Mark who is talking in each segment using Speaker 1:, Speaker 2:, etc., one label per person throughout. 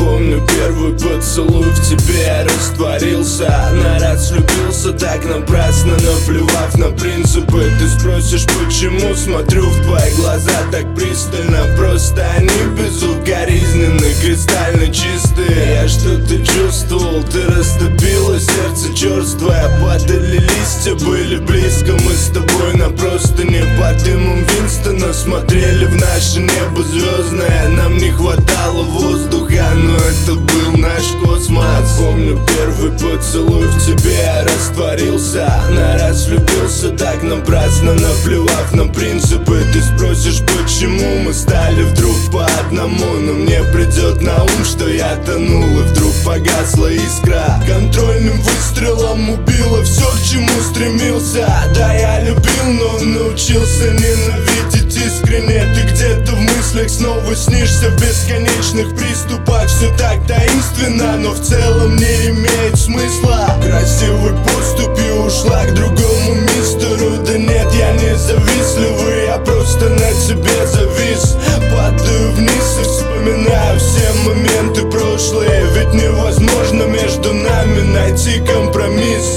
Speaker 1: Помню первый поцелуй в тебе, растворился. На раз влюбился так напрасно, наплевав на принципы. Ты спросишь почему, смотрю в твои глаза так пристально. Просто они безукоризненны, кристально чистые. Я что-то чувствовал, ты растопила сердце черствое. Падали листья, были близко мы с тобой на простыне. Под дымом Винстона смотрели в наше небо звездное. Нам не хватало воздуха, но это был наш космос. Помню первый поцелуй в тебе, растворился. На раз влюбился так напрасно, наплевав на принципы. Ты спросишь почему мы стали вдруг по одному, но мне придет на ум, что я тонул, и вдруг погасла искра. Контрольным выстрелом убило все, к чему стремился. Да, я любил, но научился ненавидеть искренне. Ты где-то в мыслях снова снишься в бесконечных приступах. Все так таинственно, но в целом не имеет смысла. Красивой поступью ушла к другому мистеру. Да нет, я не завистливый, я просто на тебе завис. Падаю вниз и вспоминаю все моменты прошлые. Ведь невозможно между нами найти компромисс.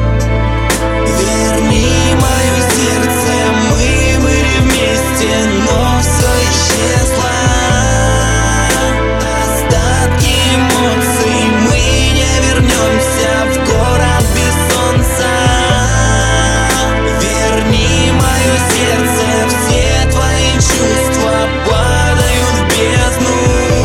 Speaker 2: Верни мое сердце, мы были вместе, но все исчезло. Остатки эмоций, мы не вернемся в город без солнца. Верни мое сердце, все твои чувства падают в бездну.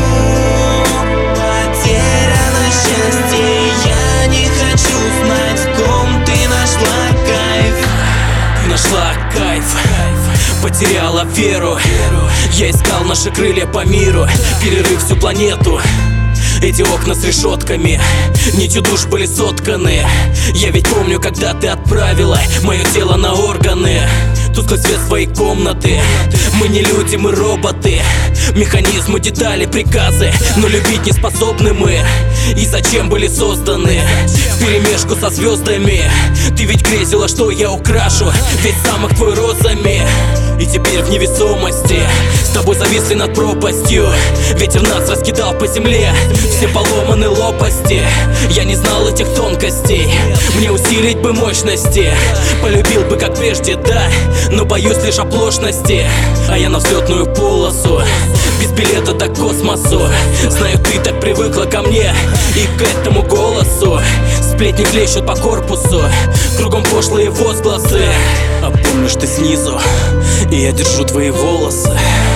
Speaker 2: Потеряно счастье, я не хочу знать, в ком ты нашла кайф.
Speaker 3: Нашла кайф, потеряла веру. Я искал наши крылья по миру, перерыв всю планету. Эти окна с решетками нитью душ были сотканы. Я ведь помню, когда ты отправила мое тело на органы. Тусклый свет своей комнаты. Мы не люди, мы роботы. Механизмы, детали, приказы, но любить не способны мы. И зачем были созданы вперемешку со звездами? Ты ведь грезила, что я украшу весь замок твой розами. И теперь в невесомости с тобой зависли над пропастью. Ветер нас раскидал по земле, все поломаны лопасти. Я не знал этих тонкостей, мне усилить бы мощности. Полюбил бы как прежде, да, но боюсь лишь оплошности. А я на взлетную полосу, без билета до космосу. Знаю, ты так привыкла ко мне и к этому голосу. Сплетни клещут по корпусу, кругом пошлые возгласы. А помнишь ты снизу, и я держу твои волосы.